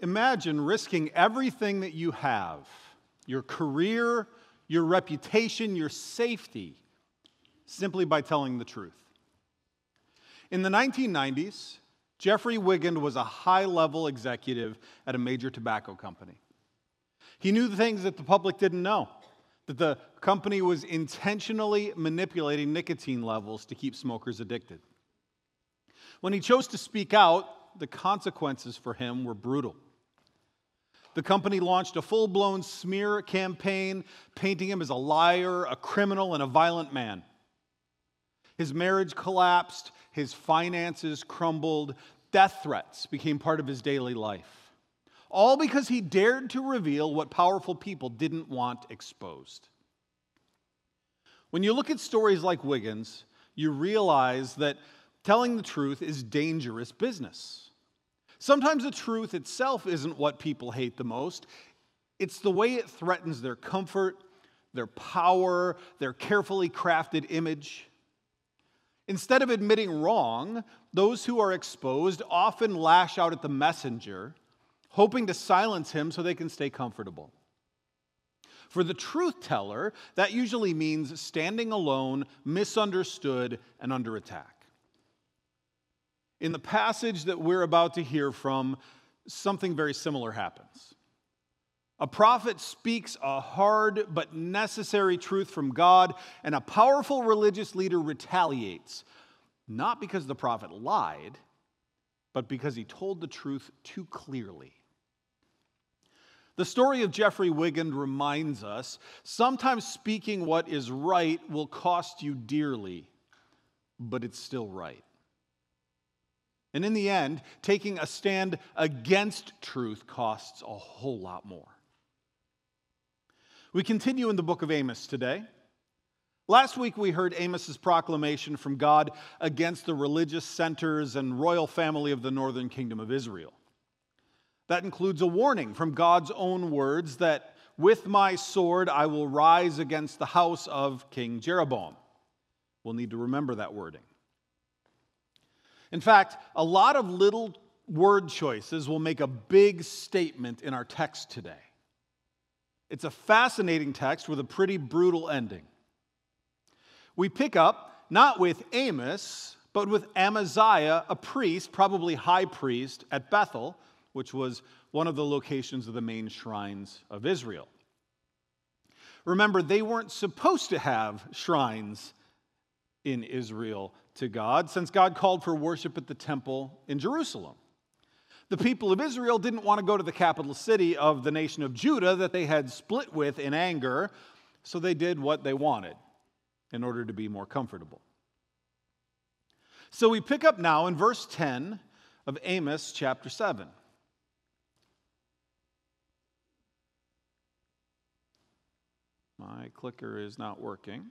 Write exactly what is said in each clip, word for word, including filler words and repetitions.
Imagine risking everything that you have, your career, your reputation, your safety, simply by telling the truth. In the nineteen nineties, Jeffrey Wigand was a high-level executive at a major tobacco company. He knew the things that the public didn't know, that the company was intentionally manipulating nicotine levels to keep smokers addicted. When he chose to speak out, the consequences for him were brutal. The company launched a full-blown smear campaign, painting him as a liar, a criminal, and a violent man. His marriage collapsed, his finances crumbled, death threats became part of his daily life. All because he dared to reveal what powerful people didn't want exposed. When you look at stories like Wigand's, you realize that telling the truth is dangerous business. Sometimes the truth itself isn't what people hate the most. It's the way it threatens their comfort, their power, their carefully crafted image. Instead of admitting wrong, those who are exposed often lash out at the messenger, hoping to silence him so they can stay comfortable. For the truth teller, that usually means standing alone, misunderstood, and under attack. In the passage that we're about to hear from, something very similar happens. A prophet speaks a hard but necessary truth from God, and a powerful religious leader retaliates, not because the prophet lied, but because he told the truth too clearly. The story of Jeffrey Wigand reminds us, sometimes speaking what is right will cost you dearly, but it's still right. And in the end, taking a stand against truth costs a whole lot more. We continue in the book of Amos today. Last week we heard Amos's proclamation from God against the religious centers and royal family of the northern kingdom of Israel. That includes a warning from God's own words that with my sword I will rise against the house of King Jeroboam. We'll need to remember that wording. In fact, a lot of little word choices will make a big statement in our text today. It's a fascinating text with a pretty brutal ending. We pick up not with Amos, but with Amaziah, a priest, probably high priest, at Bethel, which was one of the locations of the main shrines of Israel. Remember, they weren't supposed to have shrines in Israel to God, since God called for worship at the temple in Jerusalem. The people of Israel didn't want to go to the capital city of the nation of Judah that they had split with in anger, so they did what they wanted in order to be more comfortable. So we pick up now in verse ten of Amos chapter seven. My clicker is not working.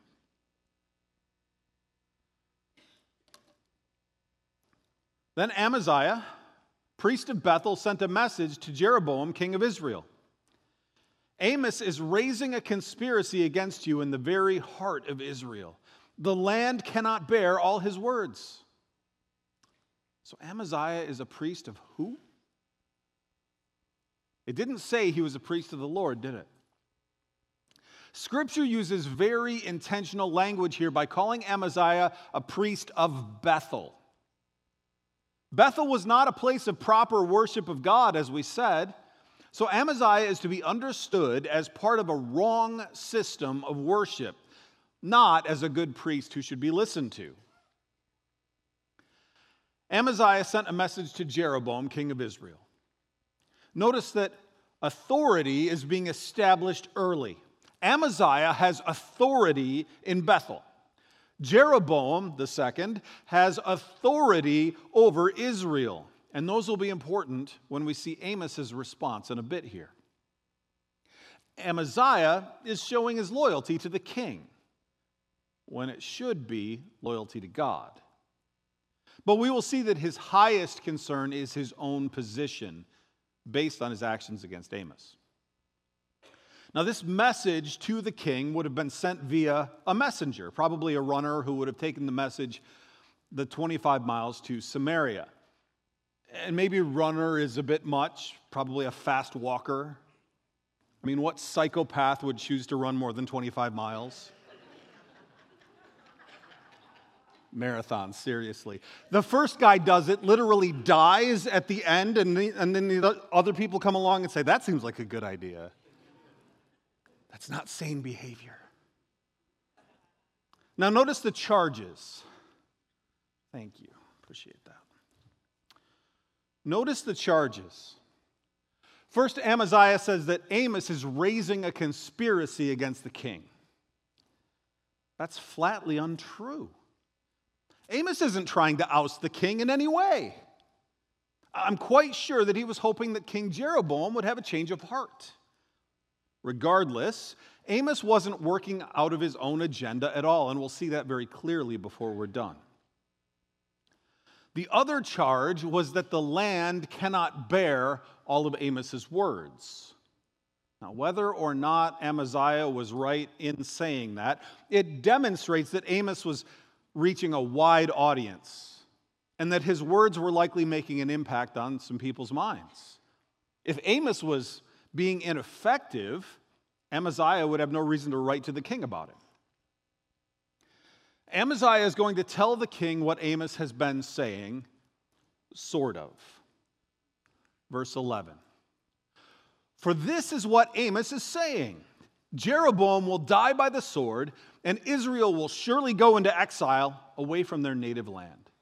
Then Amaziah, priest of Bethel, sent a message to Jeroboam, king of Israel. Amos is raising a conspiracy against you in the very heart of Israel. The land cannot bear all his words. So Amaziah is a priest of who? It didn't say he was a priest of the Lord, did it? Scripture uses very intentional language here by calling Amaziah a priest of Bethel. Bethel was not a place of proper worship of God, as we said. So Amaziah is to be understood as part of a wrong system of worship, not as a good priest who should be listened to. Amaziah sent a message to Jeroboam, king of Israel. Notice that authority is being established early. Amaziah has authority in Bethel. Jeroboam the second has authority over Israel. And those will be important when we see Amos's response in a bit here. Amaziah is showing his loyalty to the king when it should be loyalty to God. But we will see that his highest concern is his own position based on his actions against Amos. Now, this message to the king would have been sent via a messenger, probably a runner who would have taken the message the twenty-five miles to Samaria. And maybe runner is a bit much, probably a fast walker. I mean, what psychopath would choose to run more than twenty-five miles? Marathon, seriously. The first guy does it, literally dies at the end, and, the, and then the other people come along and say, that seems like a good idea. That's not sane behavior. Now notice the charges. Thank you. Appreciate that. Notice the charges. First, Amaziah says that Amos is raising a conspiracy against the king. That's flatly untrue. Amos isn't trying to oust the king in any way. I'm quite sure that he was hoping that King Jeroboam would have a change of heart. Regardless, Amos wasn't working out of his own agenda at all, and we'll see that very clearly before we're done. The other charge was that the land cannot bear all of Amos's words. Now, whether or not Amaziah was right in saying that, it demonstrates that Amos was reaching a wide audience and that his words were likely making an impact on some people's minds. If Amos was being ineffective, Amaziah would have no reason to write to the king about it. Amaziah is going to tell the king what Amos has been saying, sort of. Verse eleven. For this is what Amos is saying. Jeroboam will die by the sword, and Israel will surely go into exile away from their native land.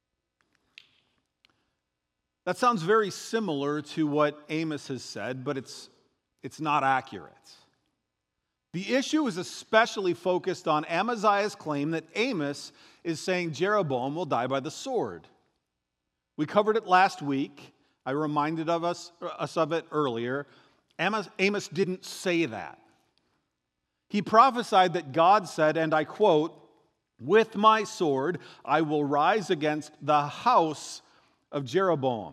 That sounds very similar to what Amos has said, but it's, it's not accurate. The issue is especially focused on Amaziah's claim that Amos is saying Jeroboam will die by the sword. We covered it last week. I reminded of us, us of it earlier. Amos, Amos didn't say that. He prophesied that God said, and I quote, "With my sword I will rise against the house of Jeroboam."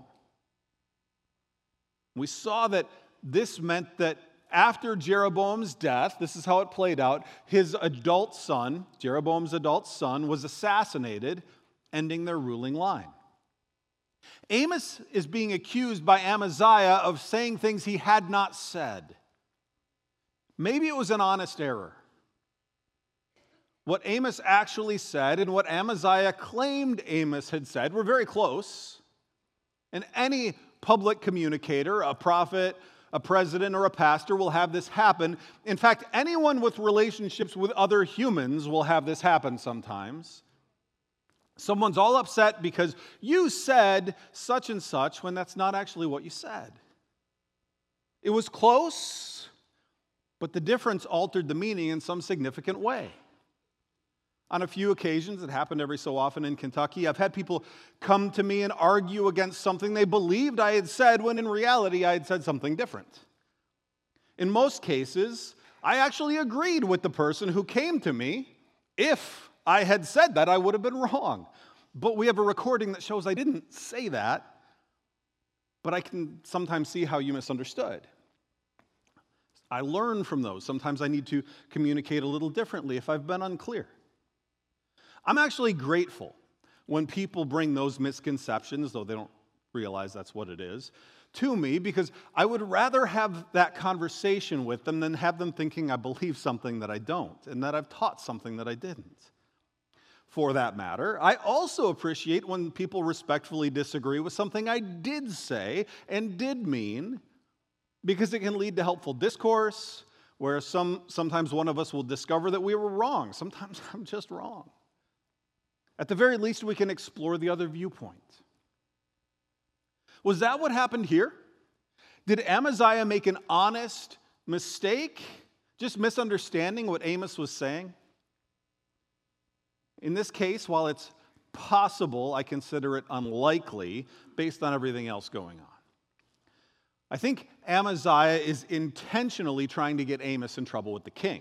We saw that this meant that after Jeroboam's death, this is how it played out, his adult son, Jeroboam's adult son, was assassinated, ending their ruling line. Amos is being accused by Amaziah of saying things he had not said. Maybe it was an honest error. What Amos actually said and what Amaziah claimed Amos had said were very close. And any public communicator, a prophet, a president, or a pastor will have this happen. In fact, anyone with relationships with other humans will have this happen sometimes. Someone's all upset because you said such and such when that's not actually what you said. It was close, but the difference altered the meaning in some significant way. On a few occasions, it happened every so often in Kentucky, I've had people come to me and argue against something they believed I had said when in reality I had said something different. In most cases, I actually agreed with the person who came to me. If I had said that, I would have been wrong. But we have a recording that shows I didn't say that, but I can sometimes see how you misunderstood. I learn from those. Sometimes I need to communicate a little differently if I've been unclear. I'm actually grateful when people bring those misconceptions, though they don't realize that's what it is, to me, because I would rather have that conversation with them than have them thinking I believe something that I don't and that I've taught something that I didn't. For that matter, I also appreciate when people respectfully disagree with something I did say and did mean, because it can lead to helpful discourse where some, sometimes one of us will discover that we were wrong. Sometimes I'm just wrong. At the very least, we can explore the other viewpoint. Was that what happened here? Did Amaziah make an honest mistake, just misunderstanding what Amos was saying? In this case, while it's possible, I consider it unlikely based on everything else going on. I think Amaziah is intentionally trying to get Amos in trouble with the king.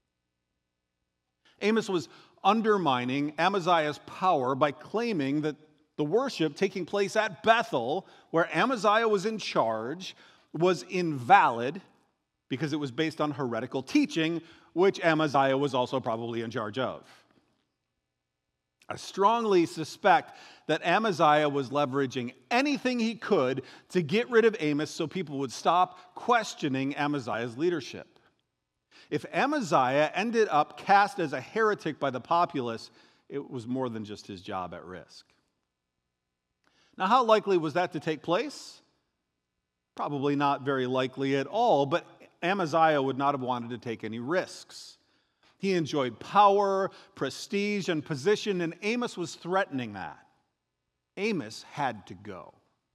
Amos was undermining Amaziah's power by claiming that the worship taking place at Bethel, where Amaziah was in charge, was invalid because it was based on heretical teaching, which Amaziah was also probably in charge of. I strongly suspect that Amaziah was leveraging anything he could to get rid of Amos so people would stop questioning Amaziah's leadership. If Amaziah ended up cast as a heretic by the populace, it was more than just his job at risk. Now, how likely was that to take place? Probably not very likely at all, but Amaziah would not have wanted to take any risks. He enjoyed power, prestige, and position, and Amos was threatening that. Amos had to go.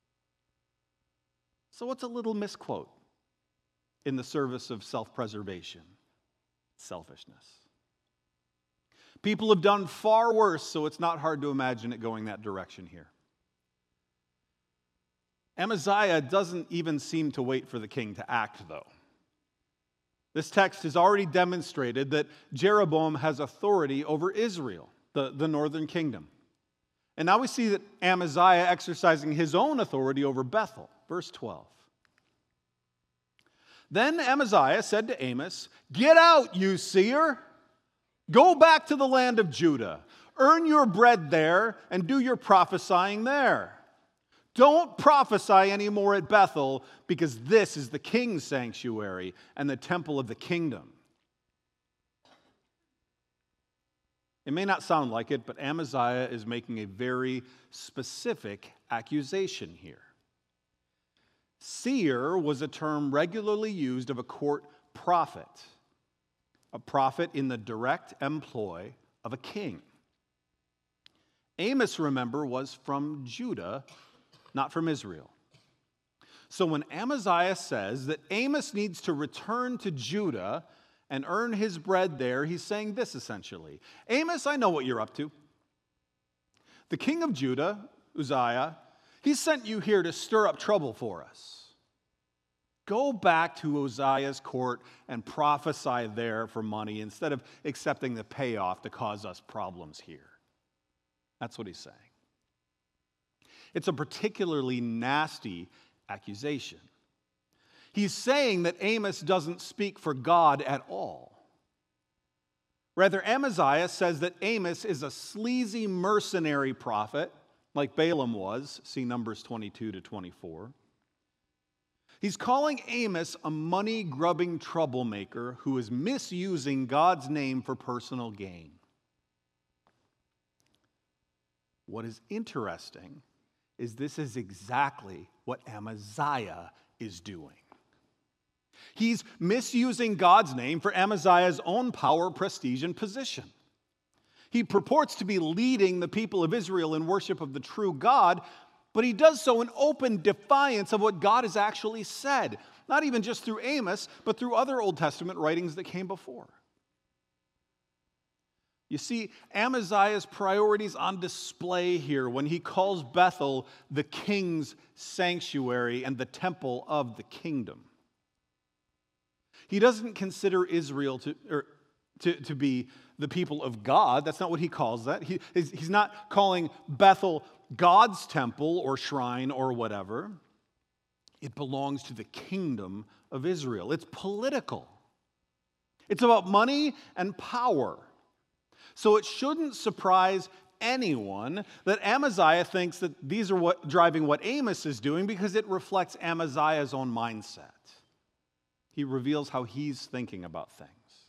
So what's a little misquote in the service of self-preservation? Selfishness. People have done far worse, so it's not hard to imagine it going that direction here. Amaziah doesn't even seem to wait for the king to act, though. This text has already demonstrated that Jeroboam has authority over Israel, the, the northern kingdom. And now we see that Amaziah exercising his own authority over Bethel. Verse twelve. Then Amaziah said to Amos, "Get out, you seer. Go back to the land of Judah. Earn your bread there and do your prophesying there. Don't prophesy anymore at Bethel, because this is the king's sanctuary and the temple of the kingdom." It may not sound like it, but Amaziah is making a very specific accusation here. Seer was a term regularly used of a court prophet, a prophet in the direct employ of a king. Amos, remember, was from Judah, not from Israel. So when Amaziah says that Amos needs to return to Judah and earn his bread there, he's saying this essentially: Amos, I know what you're up to. The king of Judah, Uzziah, he sent you here to stir up trouble for us. Go back to Uzziah's court and prophesy there for money instead of accepting the payoff to cause us problems here. That's what he's saying. It's a particularly nasty accusation. He's saying that Amos doesn't speak for God at all. Rather, Amaziah says that Amos is a sleazy mercenary prophet, like Balaam was. See Numbers twenty-two to twenty-four. He's calling Amos a money-grubbing troublemaker who is misusing God's name for personal gain. What is interesting is this is exactly what Amaziah is doing. He's misusing God's name for Amaziah's own power, prestige, and position. He purports to be leading the people of Israel in worship of the true God, but he does so in open defiance of what God has actually said, not even just through Amos, but through other Old Testament writings that came before. You see, Amaziah's priorities on display here when he calls Bethel the king's sanctuary and the temple of the kingdom. He doesn't consider Israel to, or, to, to be the people of God. That's not what he calls that. He, he's not calling Bethel God's temple or shrine or whatever. It belongs to the kingdom of Israel. It's political. It's about money and power. So it shouldn't surprise anyone that Amaziah thinks that these are what driving what Amos is doing, because it reflects Amaziah's own mindset. He reveals how he's thinking about things.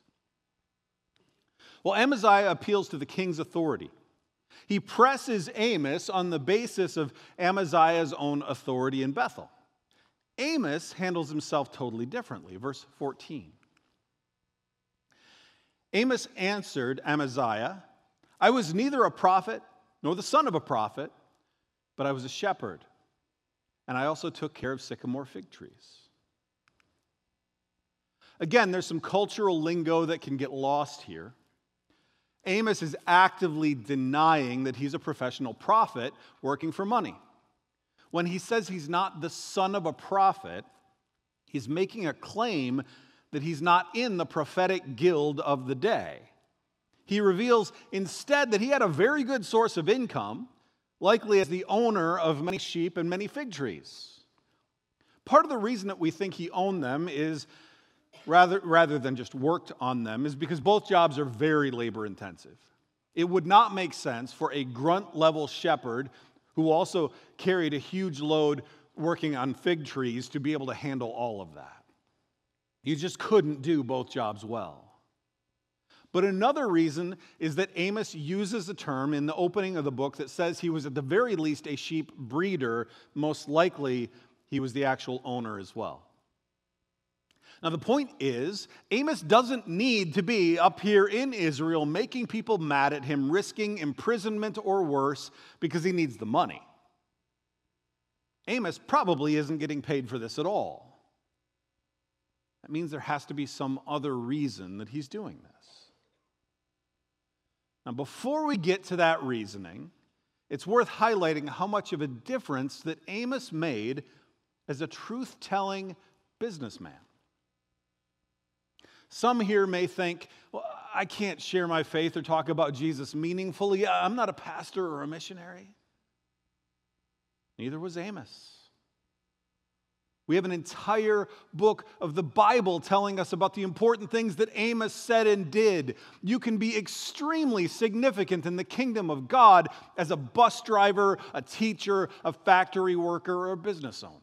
Well, Amaziah appeals to the king's authority. He presses Amos on the basis of Amaziah's own authority in Bethel. Amos handles himself totally differently. Verse fourteen. Amos answered Amaziah, "I was neither a prophet nor the son of a prophet, but I was a shepherd, and I also took care of sycamore fig trees." Again, there's some cultural lingo that can get lost here. Amos is actively denying that he's a professional prophet working for money. When he says he's not the son of a prophet, he's making a claim that he's not in the prophetic guild of the day. He reveals instead that he had a very good source of income, likely as the owner of many sheep and many fig trees. Part of the reason that we think he owned them is Rather, rather than just worked on them, is because both jobs are very labor intensive. It would not make sense for a grunt-level shepherd who also carried a huge load working on fig trees to be able to handle all of that. You just couldn't do both jobs well. But another reason is that Amos uses a term in the opening of the book that says he was at the very least a sheep breeder. Most likely, he was the actual owner as well. Now, the point is, Amos doesn't need to be up here in Israel making people mad at him, risking imprisonment or worse, because he needs the money. Amos probably isn't getting paid for this at all. That means there has to be some other reason that he's doing this. Now, before we get to that reasoning, it's worth highlighting how much of a difference that Amos made as a truth-telling businessman. Some here may think, well, I can't share my faith or talk about Jesus meaningfully. I'm not a pastor or a missionary. Neither was Amos. We have an entire book of the Bible telling us about the important things that Amos said and did. You can be extremely significant in the kingdom of God as a bus driver, a teacher, a factory worker, or a business owner.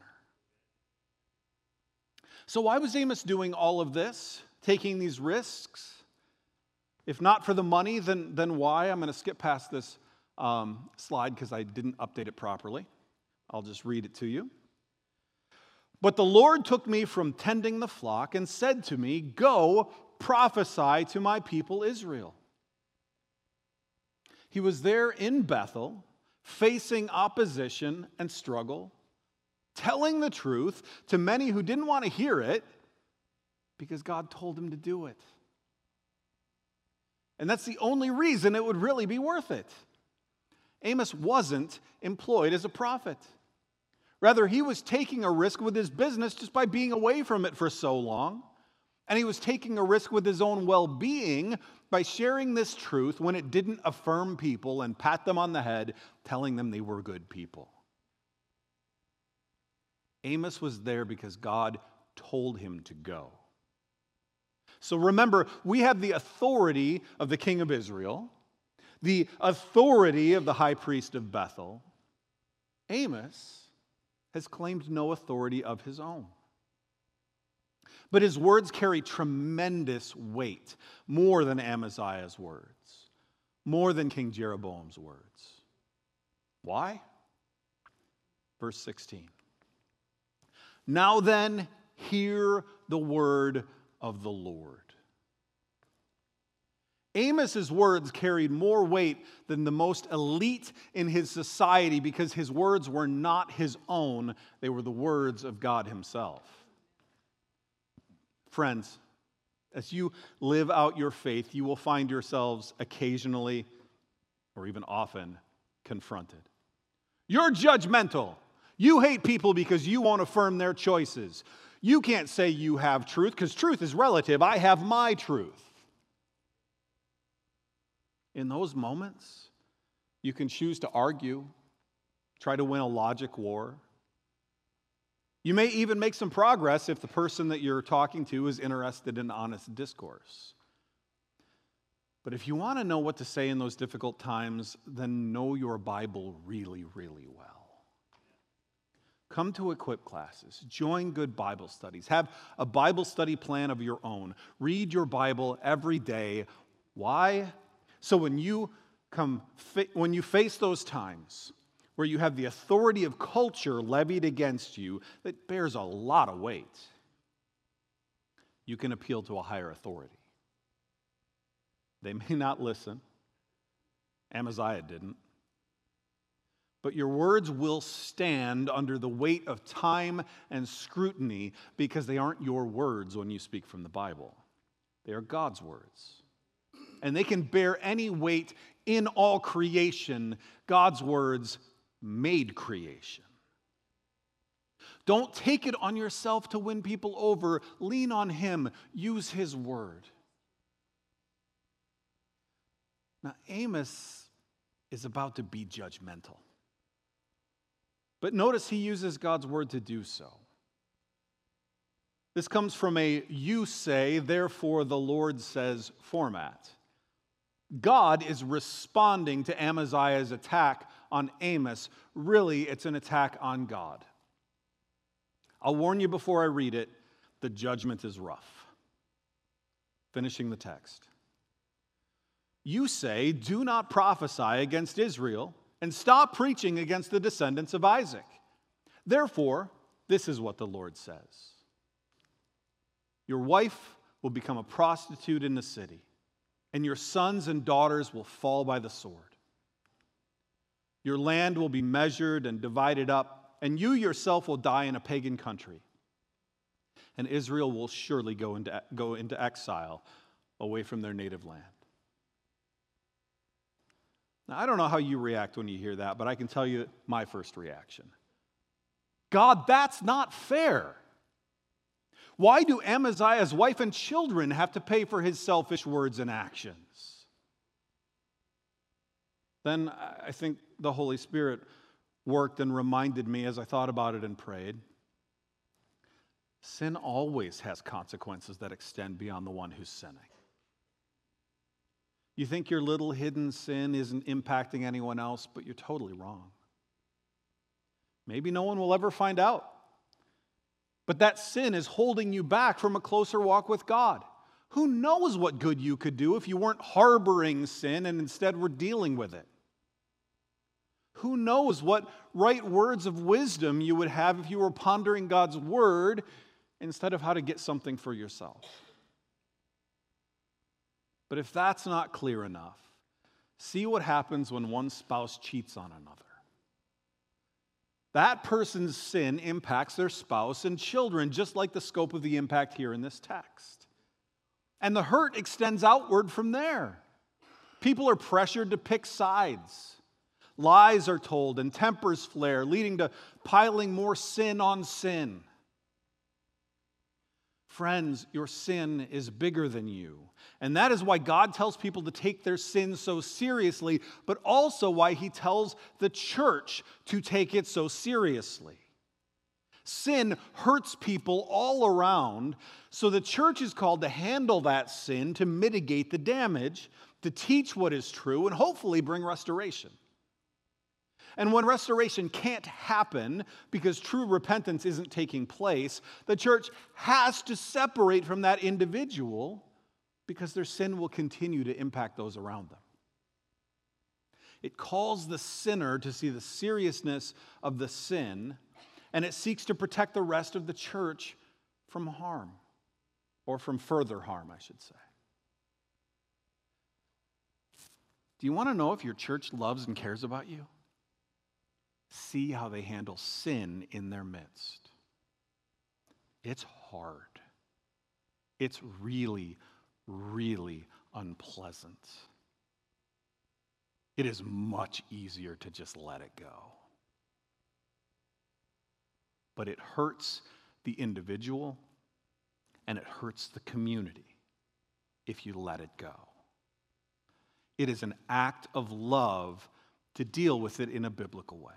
So why was Amos doing all of this, taking these risks? If not for the money, then, then why? I'm going to skip past this um, slide because I didn't update it properly. I'll just read it to you. But the Lord took me from tending the flock and said to me, go prophesy to my people Israel. He was there in Bethel, facing opposition and struggle, telling the truth to many who didn't want to hear it because God told him to do it. And that's the only reason it would really be worth it. Amos wasn't employed as a prophet. Rather, he was taking a risk with his business just by being away from it for so long. And he was taking a risk with his own well-being by sharing this truth when it didn't affirm people and pat them on the head, telling them they were good people. Amos was there because God told him to go. So remember, we have the authority of the king of Israel, the authority of the high priest of Bethel. Amos has claimed no authority of his own. But his words carry tremendous weight, more than Amaziah's words, more than King Jeroboam's words. Why? Verse sixteen. Now then, hear the word of the Lord. Amos's words carried more weight than the most elite in his society because his words were not his own. They were the words of God himself. Friends, as you live out your faith, you will find yourselves occasionally, or even often, confronted. You're judgmental. You hate people because you won't affirm their choices. You can't say you have truth because truth is relative. I have my truth. In those moments, you can choose to argue, try to win a logic war. You may even make some progress if the person that you're talking to is interested in honest discourse. But if you want to know what to say in those difficult times, then know your Bible really, really well. Come to Equip classes. Join good Bible studies. Have a Bible study plan of your own. Read your Bible every day. Why? So when you come, when you face those times where you have the authority of culture levied against you that bears a lot of weight, you can appeal to a higher authority. They may not listen. Amaziah didn't. But your words will stand under the weight of time and scrutiny because they aren't your words when you speak from the Bible. They are God's words. And they can bear any weight in all creation. God's words made creation. Don't take it on yourself to win people over. Lean on him. Use his word. Now, Amos is about to be judgmental. But notice he uses God's word to do so. This comes from a you say, therefore the Lord says format. God is responding to Amaziah's attack on Amos. Really, it's an attack on God. I'll warn you before I read it, the judgment is rough. Finishing the text. You say, do not prophesy against Israel, and stop preaching against the descendants of Isaac. Therefore, this is what the Lord says. Your wife will become a prostitute in the city, and your sons and daughters will fall by the sword. Your land will be measured and divided up, and you yourself will die in a pagan country. And Israel will surely go into, go into exile away from their native land. Now, I don't know how you react when you hear that, but I can tell you my first reaction. God, that's not fair. Why do Amaziah's wife and children have to pay for his selfish words and actions? Then I think the Holy Spirit worked and reminded me as I thought about it and prayed. Sin always has consequences that extend beyond the one who's sinning. You think your little hidden sin isn't impacting anyone else, but you're totally wrong. Maybe no one will ever find out. But that sin is holding you back from a closer walk with God. Who knows what good you could do if you weren't harboring sin and instead were dealing with it? Who knows what right words of wisdom you would have if you were pondering God's word instead of how to get something for yourself? But if that's not clear enough, see what happens when one spouse cheats on another. That person's sin impacts their spouse and children, just like the scope of the impact here in this text. And the hurt extends outward from there. People are pressured to pick sides. Lies are told and tempers flare, leading to piling more sin on sin. Friends, your sin is bigger than you. And that is why God tells people to take their sin so seriously, but also why he tells the church to take it so seriously. Sin hurts people all around, so the church is called to handle that sin, to mitigate the damage, to teach what is true, and hopefully bring restoration. And when restoration can't happen because true repentance isn't taking place, the church has to separate from that individual because their sin will continue to impact those around them. It calls the sinner to see the seriousness of the sin, and it seeks to protect the rest of the church from harm, or from further harm, I should say. Do you want to know if your church loves and cares about you? See how they handle sin in their midst. It's hard. It's really, really unpleasant. It is much easier to just let it go. But it hurts the individual and it hurts the community if you let it go. It is an act of love to deal with it in a biblical way.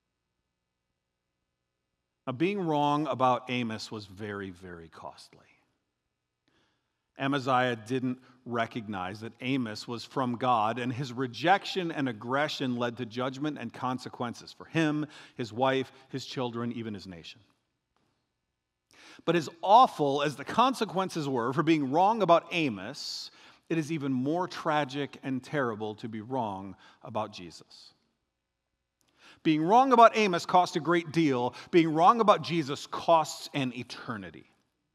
Now, being wrong about Amos was very, very costly. Amaziah didn't recognize that Amos was from God, and his rejection and aggression led to judgment and consequences for him, his wife, his children, even his nation. But as awful as the consequences were for being wrong about Amos, it is even more tragic and terrible to be wrong about Jesus. Being wrong about Amos cost a great deal. Being wrong about Jesus costs an eternity.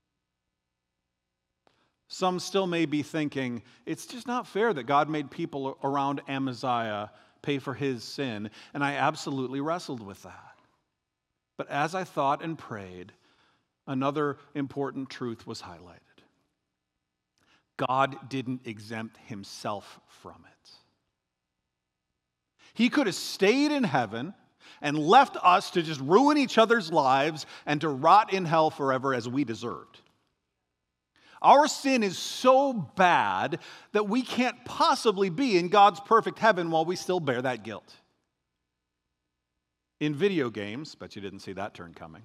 Some still may be thinking, it's just not fair that God made people around Amaziah pay for his sin, and I absolutely wrestled with that. But as I thought and prayed, another important truth was highlighted. God didn't exempt himself from it. He could have stayed in heaven and left us to just ruin each other's lives and to rot in hell forever as we deserved. Our sin is so bad that we can't possibly be in God's perfect heaven while we still bear that guilt. In video games, bet you didn't see that turn coming.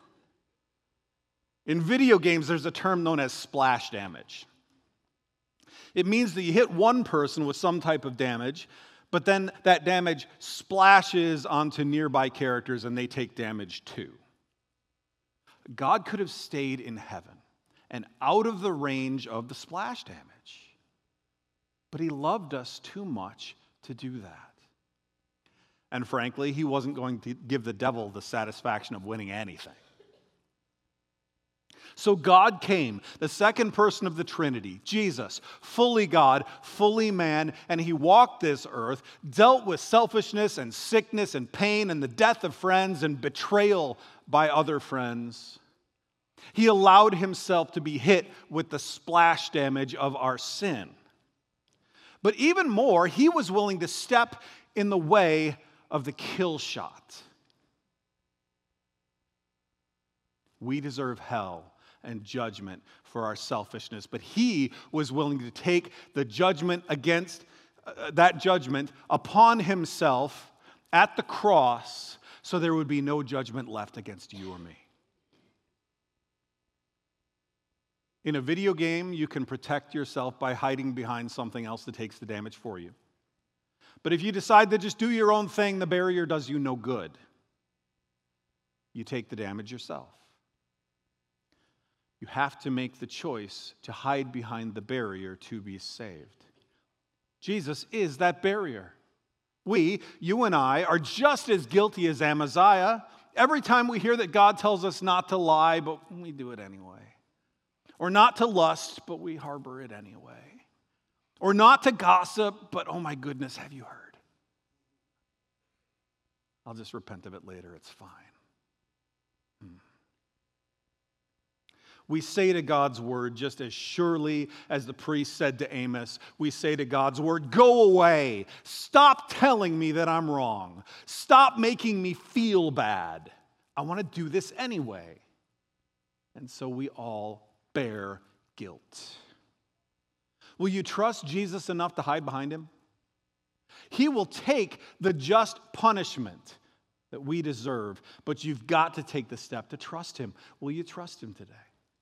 In video games, there's a term known as splash damage. It means that you hit one person with some type of damage, but then that damage splashes onto nearby characters and they take damage too. God could have stayed in heaven and out of the range of the splash damage, but he loved us too much to do that. And frankly, he wasn't going to give the devil the satisfaction of winning anything. So God came, the second person of the Trinity, Jesus, fully God, fully man, and he walked this earth, dealt with selfishness and sickness and pain and the death of friends and betrayal by other friends. He allowed himself to be hit with the splash damage of our sin. But even more, he was willing to step in the way of the kill shot. We deserve hell and judgment for our selfishness, but he was willing to take the judgment against uh, that judgment upon himself at the cross so there would be no judgment left against you or me. In a video game, you can protect yourself by hiding behind something else that takes the damage for you. But if you decide to just do your own thing, the barrier does you no good. You take the damage yourself. You have to make the choice to hide behind the barrier to be saved. Jesus is that barrier. We, you and I, are just as guilty as Amaziah. Every time we hear that God tells us not to lie, but we do it anyway. Or not to lust, but we harbor it anyway. Or not to gossip, but oh my goodness, have you heard? I'll just repent of it later, it's fine. Hmm. We say to God's word just as surely as the priest said to Amos, we say to God's word, go away. Stop telling me that I'm wrong. Stop making me feel bad. I want to do this anyway. And so we all bear guilt. Will you trust Jesus enough to hide behind him? He will take the just punishment that we deserve, but you've got to take the step to trust him. Will you trust him today?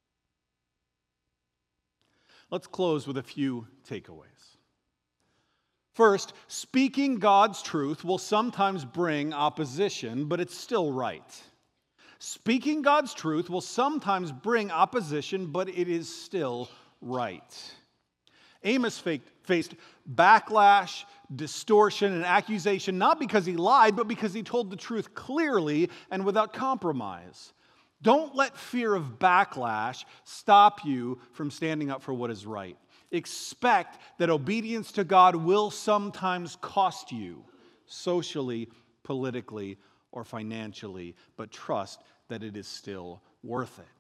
Let's close with a few takeaways. First, speaking God's truth will sometimes bring opposition, but it's still right. Speaking God's truth will sometimes bring opposition, but it is still right. Amos faced backlash, distortion, and accusation not because he lied, but because he told the truth clearly and without compromise. Don't let fear of backlash stop you from standing up for what is right. Expect that obedience to God will sometimes cost you socially, politically, or financially, but trust that it is still worth it.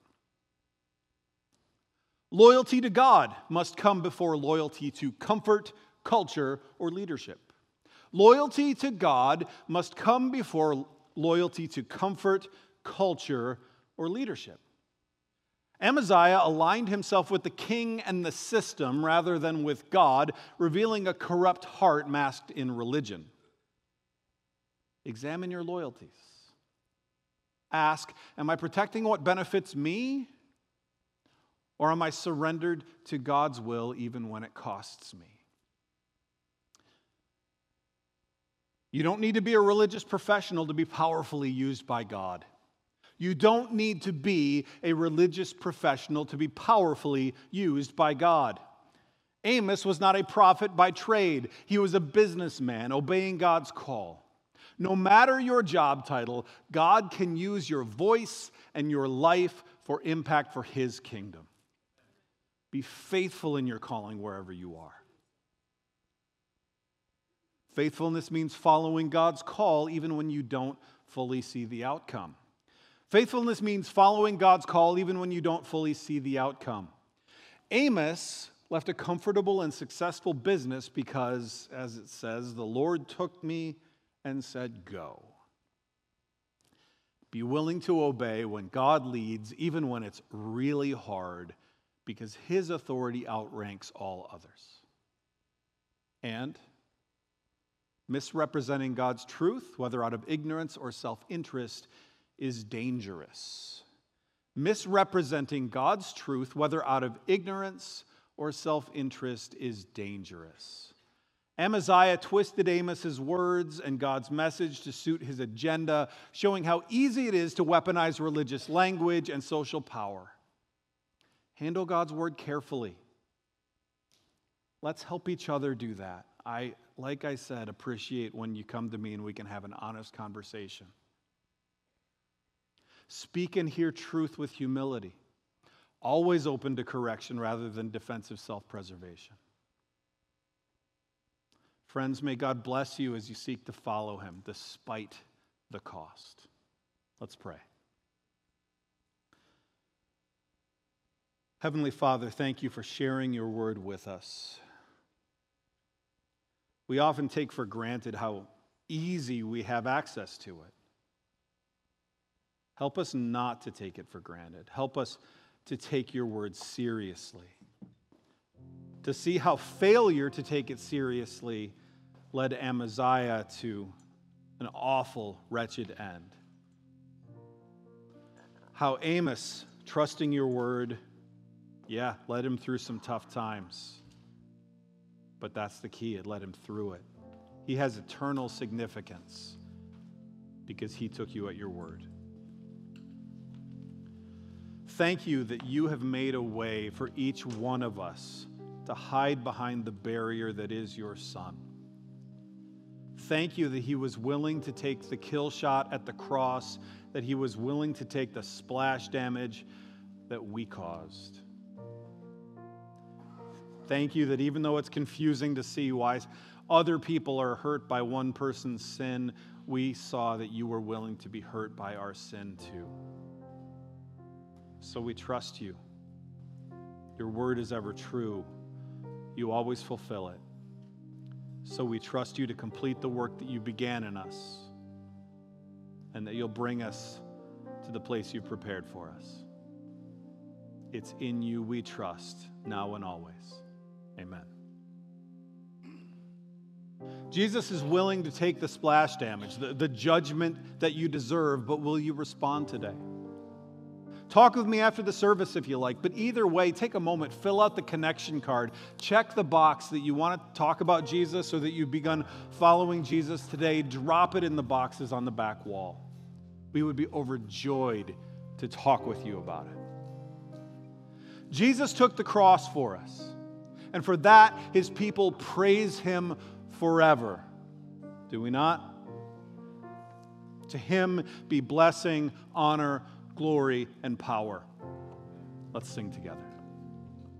Loyalty to God must come before loyalty to comfort, culture, or leadership. Loyalty to God must come before loyalty to comfort, culture, or leadership. Amaziah aligned himself with the king and the system rather than with God, revealing a corrupt heart masked in religion. Examine your loyalties. Ask, am I protecting what benefits me? Or am I surrendered to God's will even when it costs me? You don't need to be a religious professional to be powerfully used by God. You don't need to be a religious professional to be powerfully used by God. Amos was not a prophet by trade. He was a businessman obeying God's call. No matter your job title, God can use your voice and your life for impact for his kingdom. Be faithful in your calling wherever you are. Faithfulness means following God's call even when you don't fully see the outcome. Faithfulness means following God's call even when you don't fully see the outcome. Amos left a comfortable and successful business because, as it says, the Lord took me and said, go. Be willing to obey when God leads, even when it's really hard, because his authority outranks all others. And misrepresenting God's truth, whether out of ignorance or self-interest, is dangerous. Misrepresenting God's truth, whether out of ignorance or self-interest is dangerous. Amaziah twisted Amos's words and God's message to suit his agenda, showing how easy it is to weaponize religious language and social power. Handle God's word carefully. Let's help each other do that. I, like I said, appreciate when you come to me and we can have an honest conversation. Speak and hear truth with humility, always open to correction rather than defensive self-preservation. Friends, may God bless you as you seek to follow him despite the cost. Let's pray. Heavenly Father, thank you for sharing your word with us. We often take for granted how easy we have access to it. Help us not to take it for granted. Help us to take your word seriously. To see how failure to take it seriously led Amaziah to an awful, wretched end. How Amos, trusting your word, yeah, led him through some tough times. But that's the key, it led him through it. He has eternal significance because he took you at your word. Thank you that you have made a way for each one of us to hide behind the barrier that is your Son. Thank you that he was willing to take the kill shot at the cross, that he was willing to take the splash damage that we caused. Thank you that even though it's confusing to see why other people are hurt by one person's sin, we saw that you were willing to be hurt by our sin too. So we trust you. Your word is ever true. You always fulfill it. So we trust you to complete the work that you began in us, and that you'll bring us to the place you've prepared for us. It's in you we trust, now and always. Amen. Jesus is willing to take the splash damage, the, the judgment that you deserve, but will you respond today? Talk with me after the service if you like, but either way, take a moment, fill out the connection card, check the box that you want to talk about Jesus or that you've begun following Jesus today, drop it in the boxes on the back wall. We would be overjoyed to talk with you about it. Jesus took the cross for us, and for that, his people praise him forever. Do we not? To him be blessing, honor, glory, and power. Let's sing together.